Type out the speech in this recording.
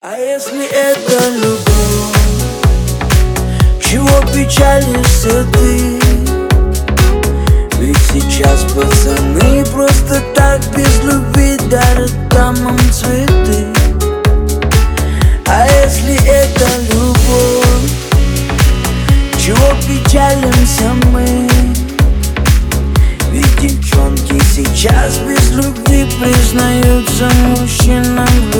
А если это любовь, чего печалишься ты? Ведь сейчас пацаны просто так без любви дарят дамам цветы. А если это любовь, чего печалимся мы? Ведь девчонки сейчас без любви признаются мужчинам.